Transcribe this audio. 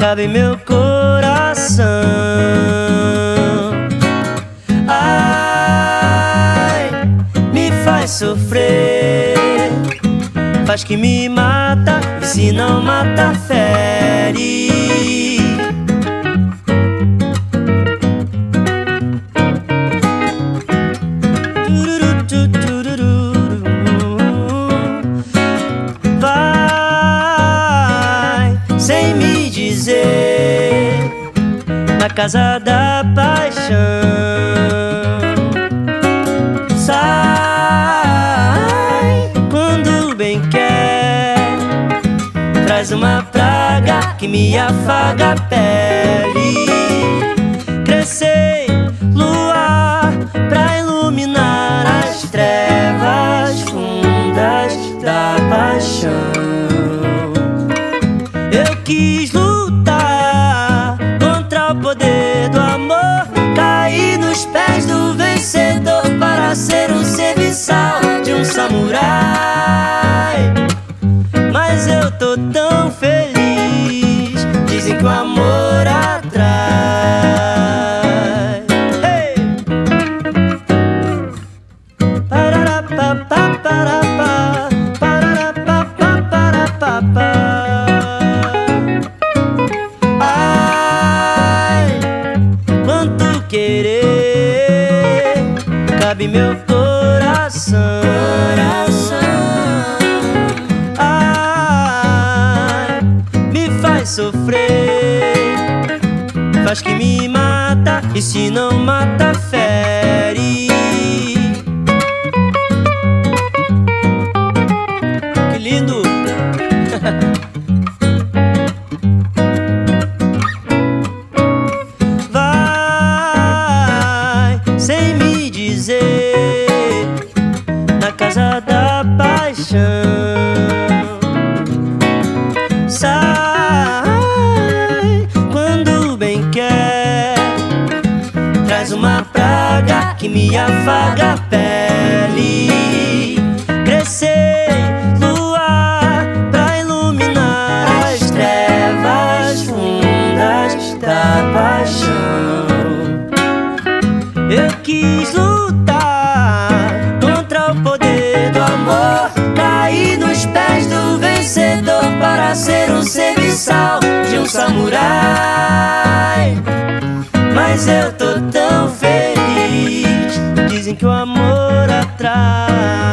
cabe em meu coração. Ai, me faz sofrer, faz que me mata, e se não mata, fere. Vai sem me dizer, na casa da paixão. Sai quando bem quer, traz uma praga que me afaga a pele. Crescer luar pra iluminar as trevas fundas da paixão. Eu quis lutar contra o poder do amor, caí nos pés do vencedor para ser um serviçal de um samurai. Mas eu tô tão feliz, dizem que o amor atrai. Hey! Pararapapá, parapá, pararapapá, parapapá. Ai, quanto querer cabe meu coração. Ai, me faz sofrer, faz que me mata, e se não mata, fere. Que lindo! Vai sem me dizer, na casa da paixão. Sai quando bem quer, traz uma praga que me afaga a pele. Crescer luar pra iluminar as trevas fundas da paixão. Eu quis lutar contra o poder do amor, caí nos pés do vencedor para ser um serviçal de um samurai. Mas eu tô tão feliz, dizem que o amor atrai.